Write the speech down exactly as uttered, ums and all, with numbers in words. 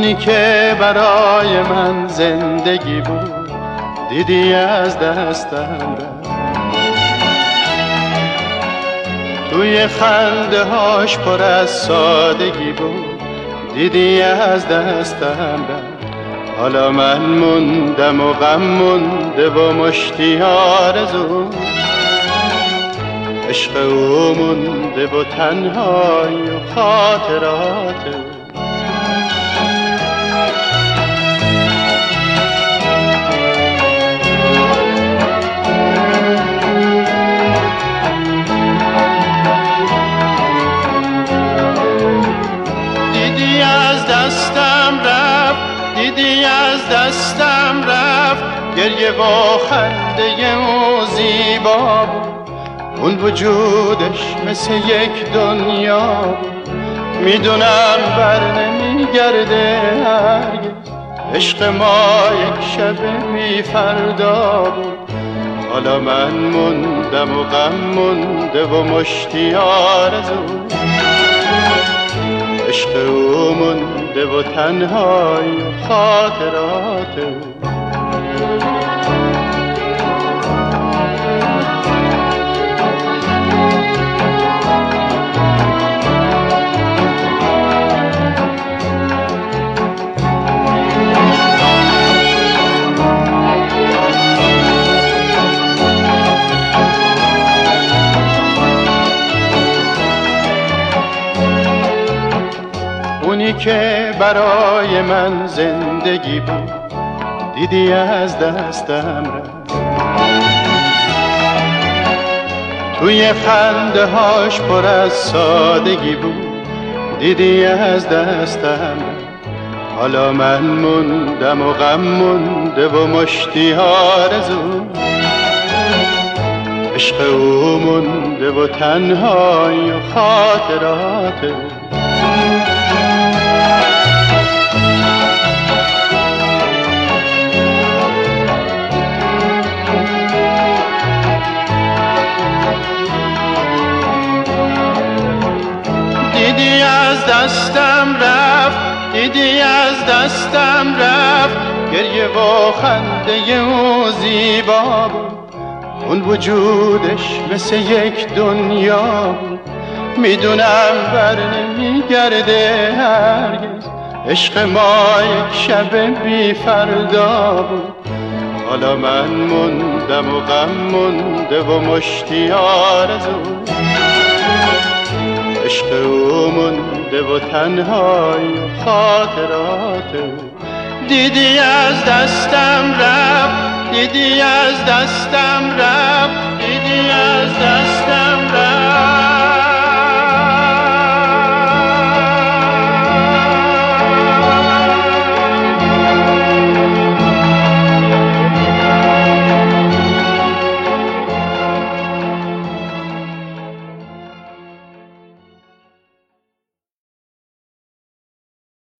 اونی که برای من زندگی بود دیدی از دستم رفت. توی خنده هاش پر از سادگی بود دیدی از دستم رفت. حالا من موندم و غم مونده و مشتی آرزو، عشق او مونده و تنهایی و خاطرات او. دیدی از دستم رفت، دیدی از دستم رفت، گریه و خنده او زیبا بود. اون وجودش مثل یک دنیا بود. میدونم بر نمیگرده هرگز، عشق ما یک شب بی فردا بود. حالا من موندم و غم مونده و مشتی آرزو، عشق او مونده و تنهایی و خاطرات او. اونی که برای من زندگی بود دیدی از دستم رفت. توی خنده هاش پر از سادگی بود دیدی از دستم رفت. حالا من موندم و غم مونده و مشتی آرزو، عشق او مونده و تنهایی و خاطرات او. دیدی از دستم رفت، دیدی از دستم رفت، گریه و خنده او زیبا بود. اون وجودش مثل یک دنیا بود. میدونم بر نمیگرده هرگز، عشق ما یک شب بی فردا بود. حالا من موندم و غم مونده و مشتی آرزو، عشق او مونده و تنهایی و خاطرات او. دیدی از دستم رفت، دیدی از دستم رفت، دیدی از دستم